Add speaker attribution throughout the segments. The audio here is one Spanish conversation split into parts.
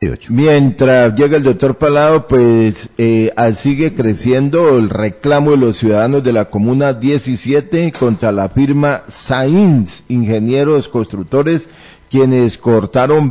Speaker 1: Mientras llega el doctor Palado, pues sigue creciendo el reclamo de los ciudadanos de la Comuna 17 contra la firma Sainz, ingenieros constructores, quienes cortaron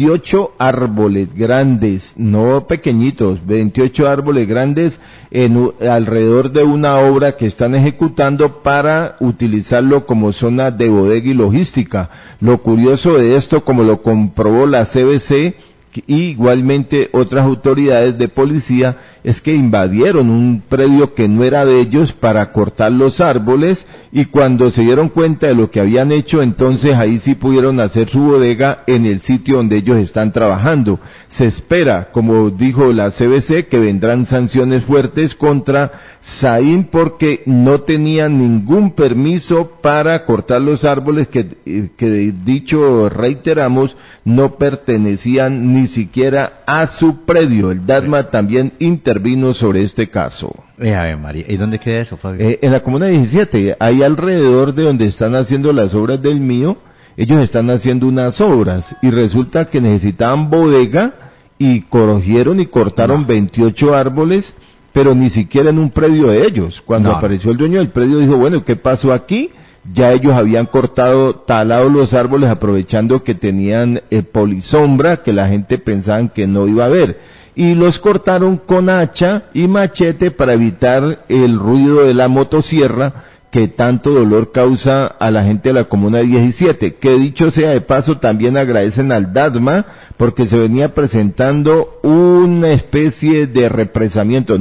Speaker 1: 28 árboles grandes, no pequeñitos, 28 árboles grandes alrededor de una obra que están ejecutando para utilizarlo como zona de bodega y logística. Lo curioso de esto, como lo comprobó la CBC, y igualmente otras autoridades de policía, es que invadieron un predio que no era de ellos para cortar los árboles, y cuando se dieron cuenta de lo que habían hecho, entonces ahí sí pudieron hacer su bodega en el sitio donde ellos están trabajando. Se espera, como dijo la CBC, que vendrán sanciones fuertes contra Saín porque no tenían ningún permiso para cortar los árboles que dicho reiteramos no pertenecían ni siquiera a su predio. El DATMA también intervino sobre este caso.
Speaker 2: María, ¿y dónde queda eso, Fabio?
Speaker 1: En la Comuna 17, ahí alrededor de donde están haciendo las obras del mío, ellos están haciendo unas obras y resulta que necesitaban bodega y cogieron y cortaron 28 árboles, pero ni siquiera en un predio de ellos. Cuando apareció el dueño del predio dijo, bueno, ¿qué pasó aquí? Ya ellos habían talado los árboles aprovechando que tenían polisombra, que la gente pensaba que no iba a haber, y los cortaron con hacha y machete para evitar el ruido de la motosierra que tanto dolor causa a la gente de la Comuna 17, que dicho sea de paso también agradecen al DATMA porque se venía presentando una especie de represamiento,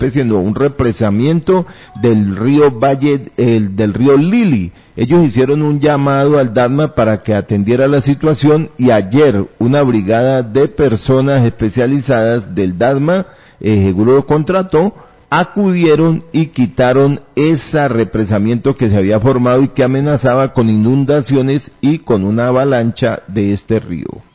Speaker 1: un represamiento del río Valle, del río Lili. Ellos hicieron un llamado al DATMA para que atendiera la situación y ayer una brigada de personas especializadas del DATMA, seguro lo contrató, acudieron y quitaron ese represamiento que se había formado y que amenazaba con inundaciones y con una avalancha de este río.